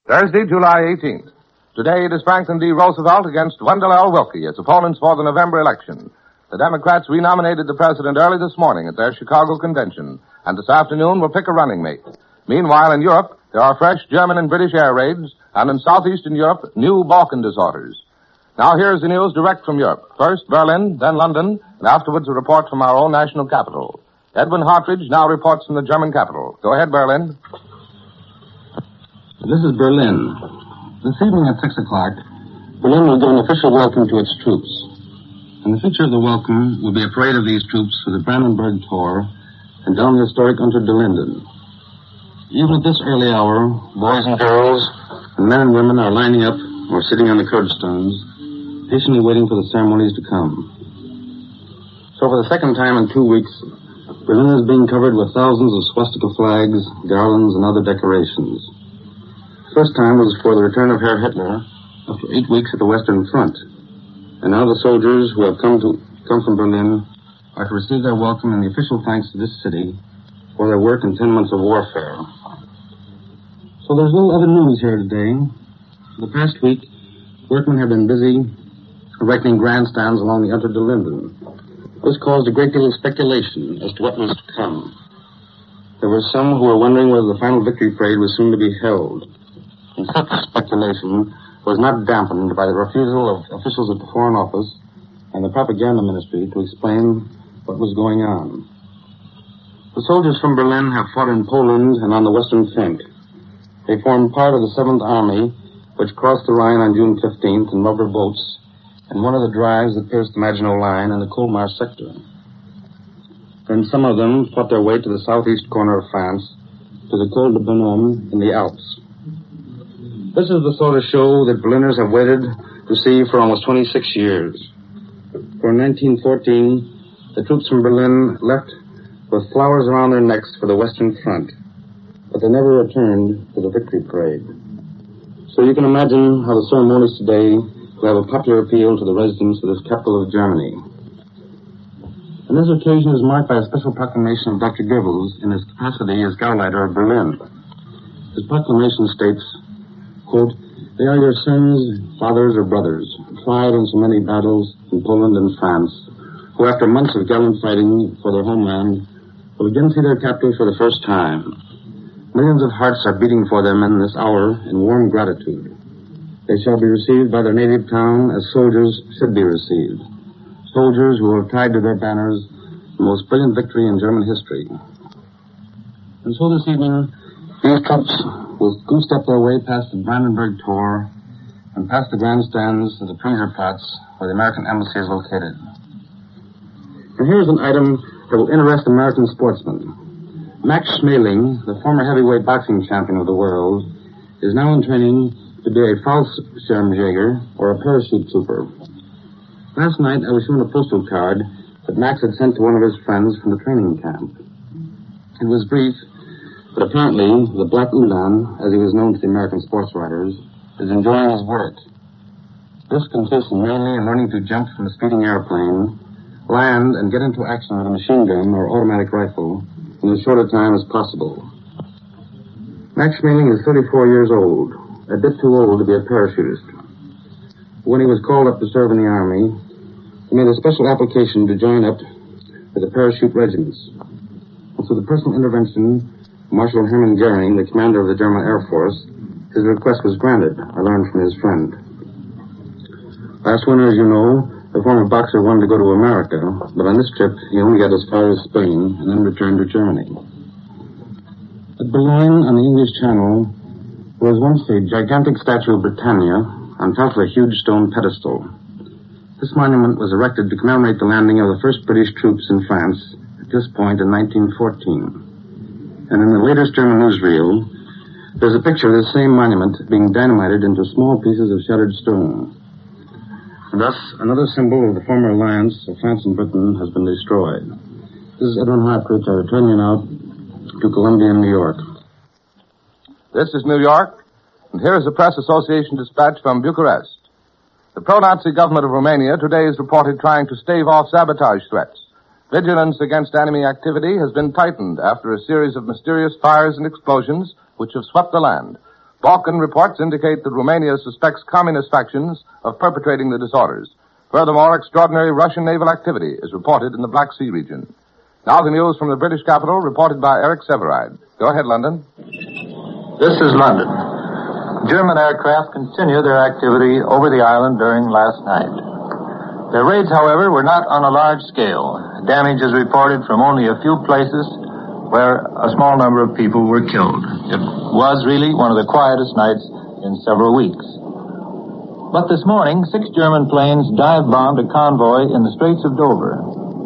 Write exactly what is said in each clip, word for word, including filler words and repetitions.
Thursday, July eighteenth. Today it is Franklin D. Roosevelt against Wendell L. Willkie, its opponents for the November election. The Democrats renominated the president early this morning at their Chicago convention, and this afternoon will pick a running mate. Meanwhile, in Europe, there are fresh German and British air raids, and in southeastern Europe, new Balkan disorders. Now here's the news direct from Europe. First Berlin, then London, and afterwards a report from our own national capital. Edwin Hartridge now reports from the German capital. Go ahead, Berlin. This is Berlin. This evening at six o'clock, Berlin will give an official welcome to its troops. And the feature of the welcome will be a parade of these troops with the Brandenburg Tor and down the historic Unter den Linden. Even at this early hour, boys and girls and men and women are lining up or sitting on the curbstones, patiently waiting for the ceremonies to come. So for the second time in two weeks, Berlin is being covered with thousands of swastika flags, garlands, and other decorations. The first time was for the return of Herr Hitler after eight weeks at the Western Front. And now the soldiers who have come to come from Berlin are to receive their welcome and the official thanks to this city for their work in ten months of warfare. So there's little other news here today. For the past week, workmen have been busy erecting grandstands along the Unter den Linden. This caused a great deal of speculation as to what was to come. There were some who were wondering whether the final victory parade was soon to be held. And such speculation was not dampened by the refusal of officials at the Foreign Office and the Propaganda Ministry to explain what was going on. The soldiers from Berlin have fought in Poland and on the Western Front. They formed part of the Seventh Army, which crossed the Rhine on June fifteenth in rubber boats in one of the drives that pierced the Maginot Line in the Colmar sector. Then some of them fought their way to the southeast corner of France, to the Col de Bonhomme in the Alps. This is the sort of show that Berliners have waited to see for almost twenty-six years. For in nineteen fourteen, the troops from Berlin left with flowers around their necks for the Western Front, but they never returned for the victory parade. So you can imagine how the ceremonies today will have a popular appeal to the residents of this capital of Germany. And this occasion is marked by a special proclamation of Doctor Goebbels in his capacity as Gauleiter of Berlin. His proclamation states, quote, "They are your sons, fathers, or brothers, tried in so many battles in Poland and France, who after months of gallant fighting for their homeland will again see their captors for the first time. Millions of hearts are beating for them in this hour in warm gratitude. They shall be received by their native town as soldiers should be received. Soldiers who have tied to their banners the most brilliant victory in German history." And so this evening, these troops will goose-step their way past the Brandenburg Tor and past the grandstands of the Preiserplatz, where the American embassy is located. And here's an item that will interest American sportsmen. Max Schmeling, the former heavyweight boxing champion of the world, is now in training to be a Fallschirmjäger, or a parachute trooper. Last night, I was shown a postal card that Max had sent to one of his friends from the training camp. It was brief, but apparently the Black Ulan, as he was known to the American sports writers, is enjoying his work. This consists mainly in learning to jump from a speeding airplane, land, and get into action with a machine gun or automatic rifle in as short a time as possible. Max Schmeling is thirty-four years old, a bit too old to be a parachutist. When he was called up to serve in the Army, he made a special application to join up with the parachute regiments. And through the personal intervention of Marshal Hermann Goering, the commander of the German Air Force, his request was granted, I learned from his friend. Last winter, as you know, the former boxer wanted to go to America, but on this trip, he only got as far as Spain and then returned to Germany. At Boulogne, on the English Channel, there was once a gigantic statue of Britannia on top of a huge stone pedestal. This monument was erected to commemorate the landing of the first British troops in France at this point in nineteen fourteen. And in the latest German newsreel, there's a picture of this same monument being dynamited into small pieces of shattered stone. And thus, another symbol of the former alliance of France and Britain has been destroyed. This is Edwin Hartridge. I return you now to Columbia, New York. This is New York, and here is a press association dispatch from Bucharest. The pro-Nazi government of Romania today is reported trying to stave off sabotage threats. Vigilance against enemy activity has been tightened after a series of mysterious fires and explosions which have swept the land. Balkan reports indicate that Romania suspects communist factions of perpetrating the disorders. Furthermore, extraordinary Russian naval activity is reported in the Black Sea region. Now the news from the British capital, reported by Eric Severide. Go ahead, London. This is London. German aircraft continue their activity over the island during last night. Their raids, however, were not on a large scale. Damage is reported from only a few places where a small number of people were killed. It was really one of the quietest nights in several weeks. But this morning, six German planes dive-bombed a convoy in the Straits of Dover.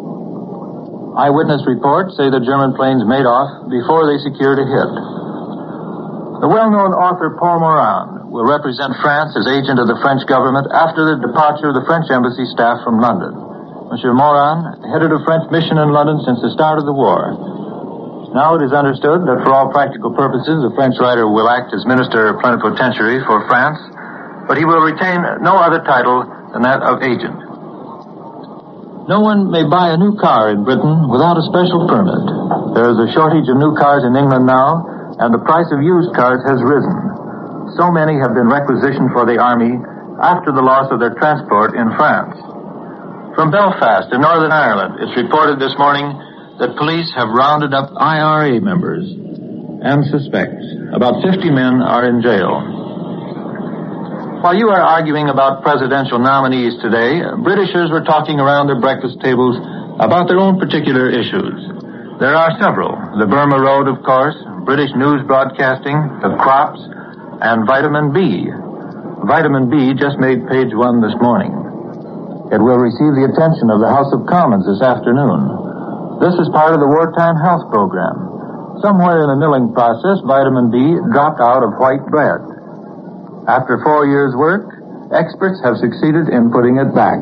Eyewitness reports say the German planes made off before they secured a hit. The well-known author Paul Morand will represent France as agent of the French government after the departure of the French embassy staff from London. Monsieur Morand headed a French mission in London since the start of the war. Now it is understood that for all practical purposes, the French writer will act as minister plenipotentiary for France, but he will retain no other title than that of agent. No one may buy a new car in Britain without a special permit. There is a shortage of new cars in England now, and the price of used cars has risen. So many have been requisitioned for the army after the loss of their transport in France. From Belfast in Northern Ireland, it's reported this morning that police have rounded up I R A members and suspects. About fifty men are in jail. While you are arguing about presidential nominees today, Britishers were talking around their breakfast tables about their own particular issues. There are several. The Burma Road, of course, British news broadcasting, the crops, and vitamin B. Vitamin B just made page one this morning. It will receive the attention of the House of Commons this afternoon. This is part of the wartime health program. Somewhere in the milling process, vitamin B dropped out of white bread. After four years' work, experts have succeeded in putting it back.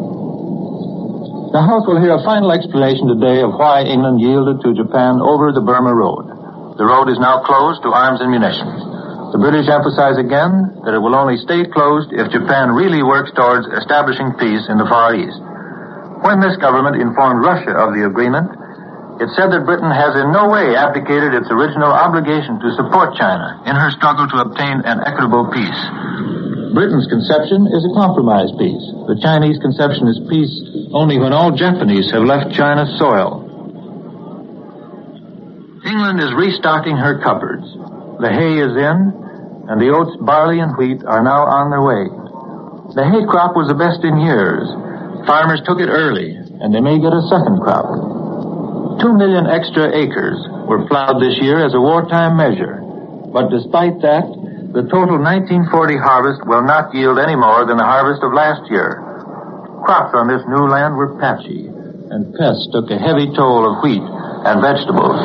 The House will hear a final explanation today of why England yielded to Japan over the Burma Road. The road is now closed to arms and munitions. The British emphasize again that it will only stay closed if Japan really works towards establishing peace in the Far East. When this government informed Russia of the agreement, it said that Britain has in no way abdicated its original obligation to support China in her struggle to obtain an equitable peace. Britain's conception is a compromise peace. The Chinese conception is peace only when all Japanese have left China's soil. England is restocking her cupboards. The hay is in, and the oats, barley, and wheat are now on their way. The hay crop was the best in years. Farmers took it early, and they may get a second crop. Two million extra acres were plowed this year as a wartime measure. But despite that, the total nineteen forty harvest will not yield any more than the harvest of last year. Crops on this new land were patchy, and pests took a heavy toll of wheat and vegetables.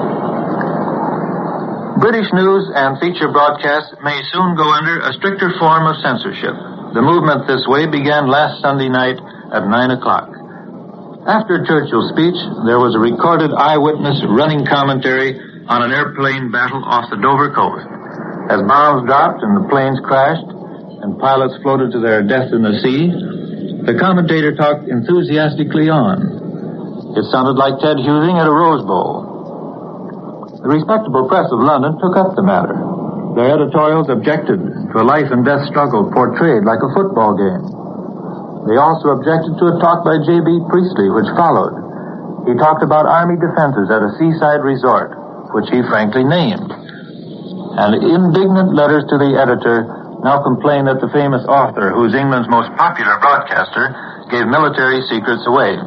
British news and feature broadcasts may soon go under a stricter form of censorship. The movement this way began last Sunday night at nine o'clock. After Churchill's speech, there was a recorded eyewitness running commentary on an airplane battle off the Dover coast. As bombs dropped and the planes crashed and pilots floated to their death in the sea, the commentator talked enthusiastically on. It sounded like Ted Husing at a Rose Bowl. The respectable press of London took up the matter. Their editorials objected to a life and death struggle portrayed like a football game. They also objected to a talk by J B Priestley, which followed. He talked about army defenses at a seaside resort, which he frankly named. And indignant letters to the editor now complain that the famous author, who is England's most popular broadcaster, gave military secrets away.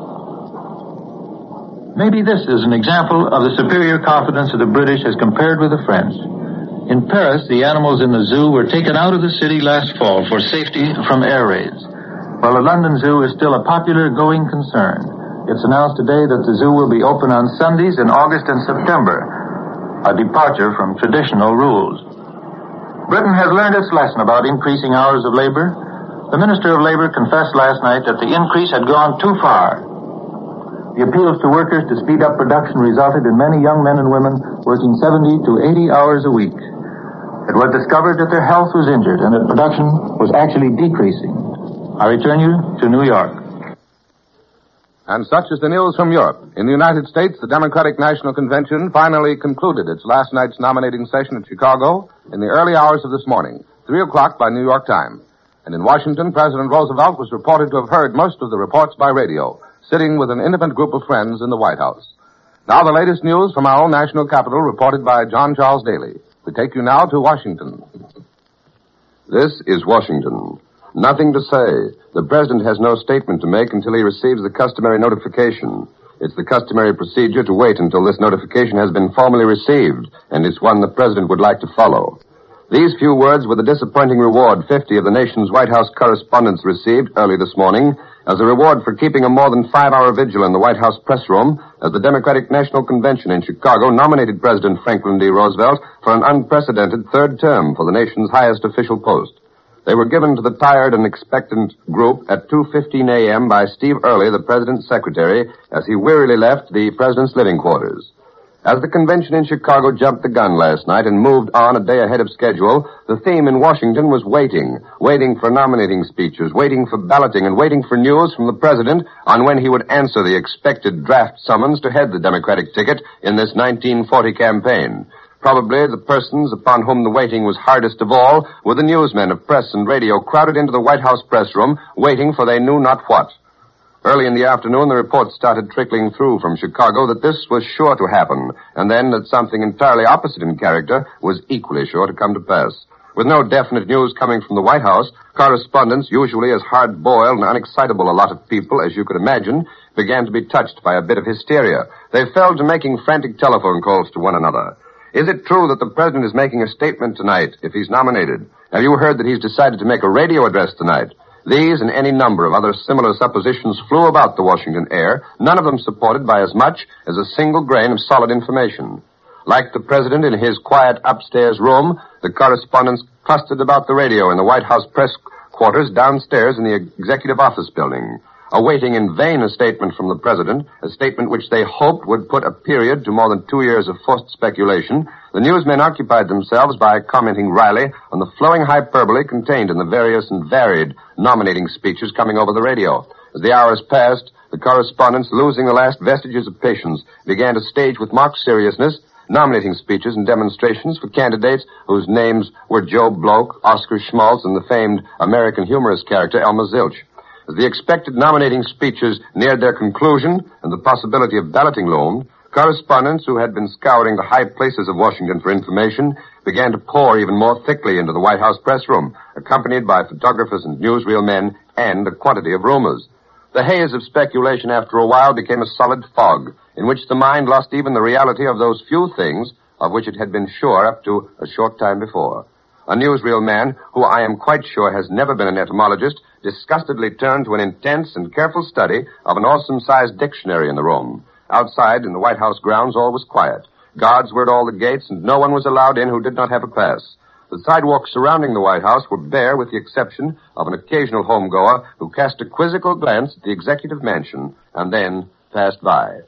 Maybe this is an example of the superior confidence of the British as compared with the French. In Paris, the animals in the zoo were taken out of the city last fall for safety from air raids. While the London Zoo is still a popular going concern, it's announced today that the zoo will be open on Sundays in August and September, a departure from traditional rules. Britain has learned its lesson about increasing hours of labor. The Minister of Labor confessed last night that the increase had gone too far. The appeals to workers to speed up production resulted in many young men and women working seventy to eighty hours a week. It was discovered that their health was injured and that production was actually decreasing. I return you to New York. And such is the news from Europe. In the United States, the Democratic National Convention finally concluded its last night's nominating session at Chicago in the early hours of this morning, three o'clock by New York time. And in Washington, President Roosevelt was reported to have heard most of the reports by radio, sitting with an intimate group of friends in the White House. Now the latest news from our own national capital, reported by John Charles Daly. We take you now to Washington. This is Washington. Nothing to say. The President has no statement to make until he receives the customary notification. It's the customary procedure to wait until this notification has been formally received, and it's one the President would like to follow. These few words were the disappointing reward fifty of the nation's White House correspondents received early this morning as a reward for keeping a more than five-hour vigil in the White House press room as the Democratic National Convention in Chicago nominated President Franklin D. Roosevelt for an unprecedented third term for the nation's highest official post. They were given to the tired and expectant group at two fifteen a.m. by Steve Early, the President's secretary, as he wearily left the President's living quarters. As the convention in Chicago jumped the gun last night and moved on a day ahead of schedule, the theme in Washington was waiting, waiting for nominating speeches, waiting for balloting, and waiting for news from the President on when he would answer the expected draft summons to head the Democratic ticket in this nineteen forty campaign. Probably the persons upon whom the waiting was hardest of all were the newsmen of press and radio crowded into the White House press room, waiting for they knew not what. Early in the afternoon, the reports started trickling through from Chicago that this was sure to happen, and then that something entirely opposite in character was equally sure to come to pass. With no definite news coming from the White House, correspondents, usually as hard-boiled and unexcitable a lot of people as you could imagine, began to be touched by a bit of hysteria. They fell to making frantic telephone calls to one another. Is it true that the President is making a statement tonight if he's nominated? Have you heard that he's decided to make a radio address tonight? These and any number of other similar suppositions flew about the Washington air, none of them supported by as much as a single grain of solid information. Like the President in his quiet upstairs room, the correspondents clustered about the radio in the White House press quarters downstairs in the Executive Office building, awaiting in vain a statement from the President, a statement which they hoped would put a period to more than two years of forced speculation. The newsmen occupied themselves by commenting wryly on the flowing hyperbole contained in the various and varied nominating speeches coming over the radio. As the hours passed, the correspondents, losing the last vestiges of patience, began to stage with mock seriousness nominating speeches and demonstrations for candidates whose names were Joe Bloke, Oscar Schmaltz, and the famed American humorist character Elmer Zilch. As the expected nominating speeches neared their conclusion and the possibility of balloting loomed, correspondents who had been scouring the high places of Washington for information began to pour even more thickly into the White House press room, accompanied by photographers and newsreel men and a quantity of rumors. The haze of speculation after a while became a solid fog, in which the mind lost even the reality of those few things of which it had been sure up to a short time before. A newsreel man, who I am quite sure has never been an etymologist, disgustedly turned to an intense and careful study of an awesome-sized dictionary in the room. Outside, in the White House grounds, all was quiet. Guards were at all the gates, and no one was allowed in who did not have a pass. The sidewalks surrounding the White House were bare with the exception of an occasional homegoer who cast a quizzical glance at the executive mansion and then passed by.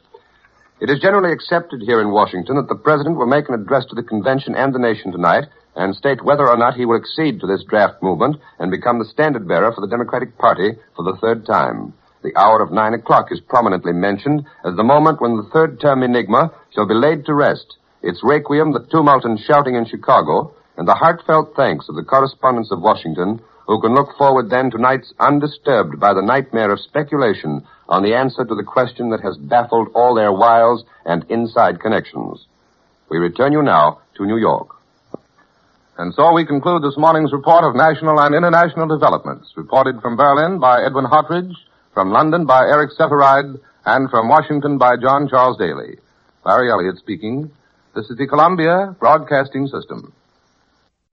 It is generally accepted here in Washington that the President will make an address to the convention and the nation tonight and state whether or not he will accede to this draft movement and become the standard-bearer for the Democratic Party for the third time. The hour of nine o'clock is prominently mentioned as the moment when the third-term enigma shall be laid to rest. Its requiem, the tumult and shouting in Chicago, and the heartfelt thanks of the correspondents of Washington, who can look forward then to nights undisturbed by the nightmare of speculation on the answer to the question that has baffled all their wiles and inside connections. We return you now to New York. And so we conclude this morning's report of national and international developments, reported from Berlin by Edwin Hottridge, from London by Eric Sefferide, and from Washington by John Charles Daly. Larry Elliott speaking. This is the Columbia Broadcasting System.